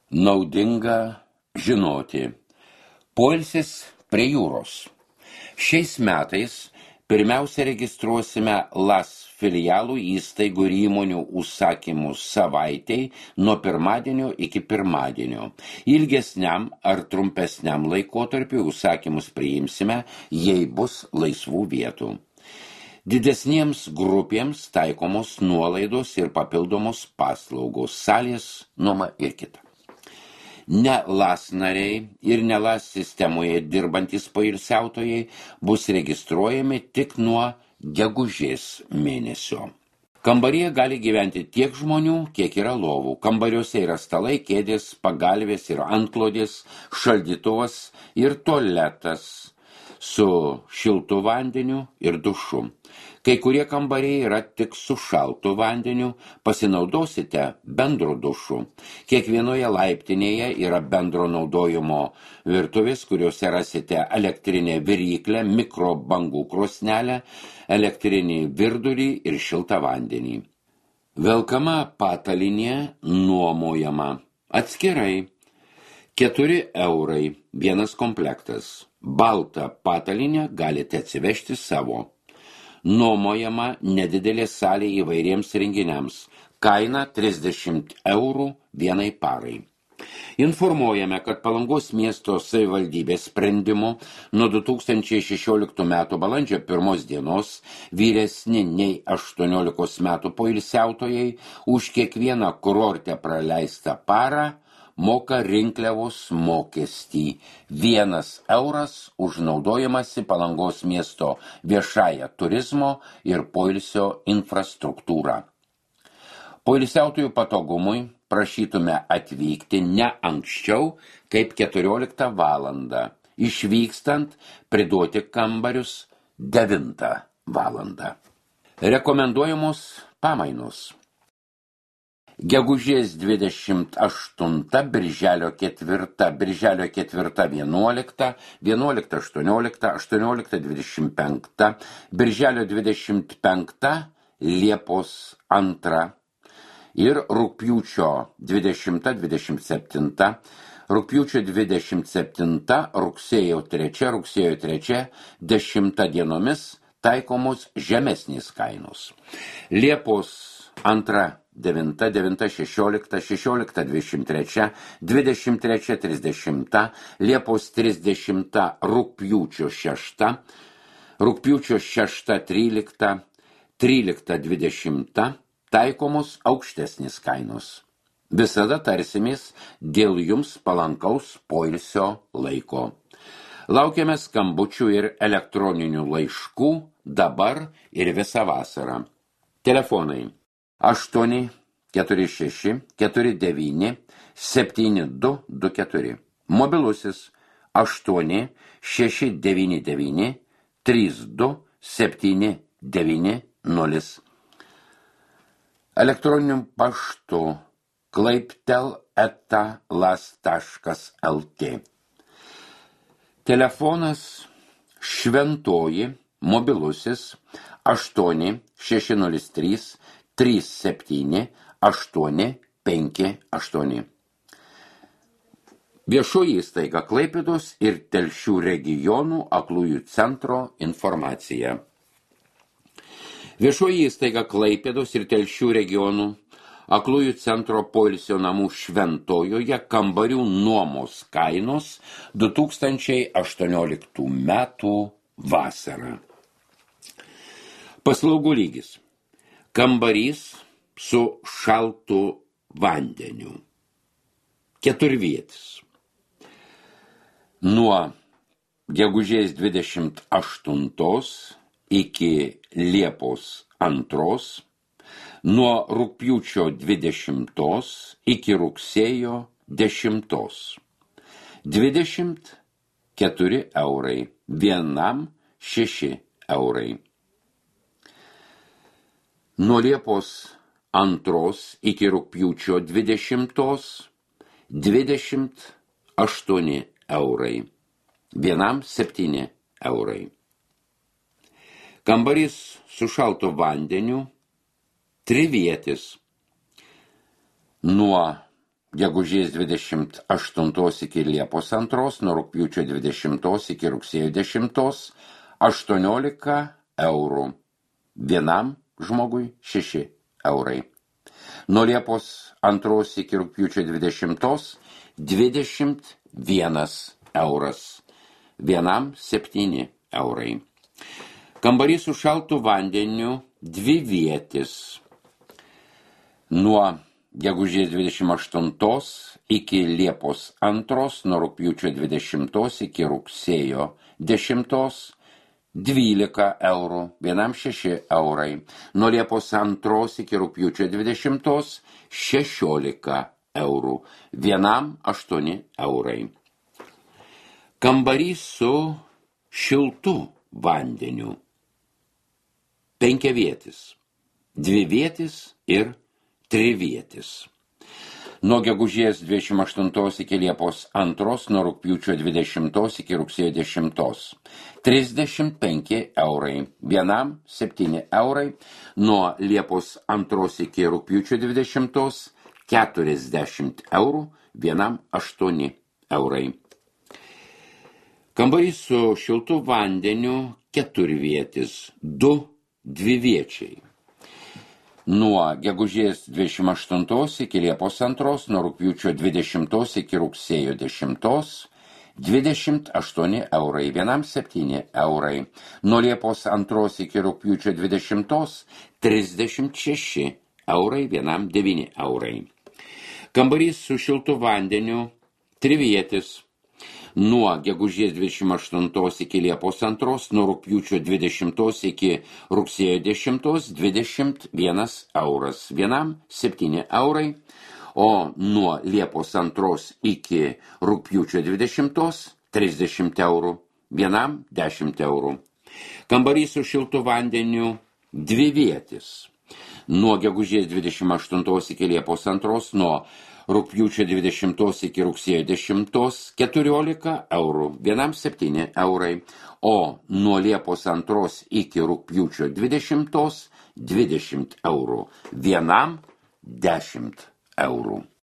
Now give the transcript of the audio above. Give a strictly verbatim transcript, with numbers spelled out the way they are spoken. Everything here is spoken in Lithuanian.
Naudinga žinoti. Poilsis prie jūros. Šiais metais pirmiausia registruosime LAS filialų įstaigų ir įmonių užsakymus savaitei nuo pirmadienio iki pirmadienio. Ilgesniam ar trumpesniam laikotarpiu užsakymus priimsime, jei bus laisvų vietų. Didesniems grupėms taikomos nuolaidos ir papildomos paslaugos, salės, nuoma ir kita. Ne LAS nariai ir ne LAS sistemoje dirbantys poilsiautojai bus registruojami tik nuo gegužės mėnesio. Kambaryje gali gyventi tiek žmonių, kiek yra lovų. Kambariuose yra stalai, kėdės, pagalvės ir antklodės, šaldytuvas ir tualetas su šiltu vandeniu ir dušu. Kai kurie kambariai yra tik su šaltu vandeniu, pasinaudosite bendro dušu. Kiekvienoje laiptinėje yra bendro naudojimo virtuvės, kuriuose rasite elektrinę viryklę, mikrobangų krosnelę, elektrinį virdulį ir šiltą vandenį. Velkama patalynė nuomojama atskirai. keturi eurai, vienas komplektas. Baltą patalynę galite atsivežti savo. Nuomojama nedidelė salė įvairiems renginiams. Kaina trisdešimt eurų vienai parai. Informuojame, kad Palangos miesto savivaldybės sprendimu nuo du tūkstančiai šešioliktų metų balandžio pirmos dienos vyresni nei aštuoniolikos metų poilsiautojai už kiekvieną kurorte praleistą parą moka rinkliavos mokestį vienas euras už naudojimąsi Palangos miesto viešąją turizmo ir poilsio infrastruktūrą. Poilsiautojų patogumui prašytume atvykti ne anksčiau kaip keturioliktą valandą, išvykstant priduoti kambarius devintą valandą. Rekomenduojamos pamainos. Gegužės dvidešimt aštunta, birželio ketvirta, birželio ketvirta vienuolikta, vienuolikta aštuoniolikta, aštuoniolikta dvidešimt penkta, birželio dvidešimt penkta, Liepos antra ir rugpjūčio dvidešimta dvidešimt septinta, rugpjūčio dvidešimt septinta, rugsėjo trečia, rugsėjo trečia, dešimta dienomis taikomos žemesnės kainos. Liepos antra, devinta, devinta, šešiolikta, šešiolikta, dvidešimt trečia, dvidešimt trečia, trisdešimta, Liepos trisdešimta, rugpjūčio šešta, rugpjūčio šešta, trylikta, trylikta, dvidešimta, taikomos aukštesnės kainos. Visada tarsimės dėl jums palankaus poilsio laiko. Laukiame skambučių ir elektroninių laiškų dabar ir visą vasarą. Telefonai aštuoni keturi šeši keturi devyni septyni du du keturi. Mobilusis aštuoni šeši devyni devyni trys du septyni devyni nulis. Elektroniniu paštu klaiptel eta las taškas lt. Telefonas Šventoji, mobilusis aštuoni šeši nulis trys trys septyni aštuoni penki aštuoni. Viešoji įstaiga Klaipėdos ir Telšių regionų aklųjų centro informacija. Viešoji įstaiga Klaipėdos ir Telšių regionų aklųjų centro poilsio namų Šventojoje kambarių nuomos kainos du tūkstančiai aštuonioliktų metų vasarą. Paslaugų lygis. Kambarys su šaltu vandeniu. Keturvietis. Nuo gegužės dvidešimt aštuntos iki Liepos antros, nuo rugpjūčio dvidešimtos iki rugsėjo dešimtos. Dvidešimt keturi eurai, vienam šeši eurai. Nuo Liepos antros iki rugpjūčio dvidešimtos, dvidešimt aštuoni eurai, vienam septyni eurai. Kambarys su šaltu vandeniu, trivietis. Nuo gegužės dvidešimt aštuntos iki Liepos antros, nuo rugpjūčio dvidešimtos iki rugsėjo dešimtos, aštuoniolika eurų. Vienam žmogui šeši eurai. Nuo Liepos antros iki rugpjūčio dvidešimtos, dvidešimt vienas euras. Vienam septyni eurai. Kambarys su šaltu vandeniu dvi vietis. Nuo gegužės dvidešimt aštuntos iki Liepos antros, nuo rugpjūčio dvidešimtos iki rugsėjo dešimtos, dvylika eurų, vienam šeši eurai. Nuo Liepos antros iki rugpjūčio dvidešimtos, šešiolika eurų, vienam aštuoni eurai. Kambarys su šiltu vandeniu. Penkiavietis, dvivietis ir trivietis. Nuo gegužės dvidešimt aštuntos iki Liepos antros, nuo rugpjūčio dvidešimtos iki rugsėjo dešimtos. trisdešimt penki eurai, vienam septyni eurai. Nuo Liepos antros iki rugpjūčio dvidešimtos, keturiasdešimt eurų, vienam aštuoni eurai. Kambarys su šiltu vandeniu keturvietis, du dviviečiai. Nuo gegužės dvidešimt aštuntos iki Liepos antros, nuo rugpjūčio dvidešimtos iki rugsėjo dešimtos, dvidešimt aštuoni eurai, vienam septyni eurai. Nuo Liepos antros iki rugpjūčio dvidešimtos, trisdešimt šeši eurai, vienam devyni eurai. Kambarys su šiltu vandeniu trivietis. Nuo gegužės dvidešimt aštuntos iki Liepos antros, nuo rugpjūčio dvidešimtos iki rugsėjo dešimtos, dvidešimt vienas euras, vienam septyni eurai, o nuo Liepos antros iki rugpjūčio dvidešimtos, trisdešimt eurų, vienam dešimt eurų. Kambarys su šiltu vandeniu dvivietis. Nuo gegužės dvidešimt aštuntos iki Liepos antros, nuo rugpjūčio dvidešimtos iki rugsėjo dešimtos, keturiolika eurų, vienam septyni eurai, o nuo Liepos antros iki rugpjūčio dvidešimtos, dvidešimt eurų, vienam dešimt eurų.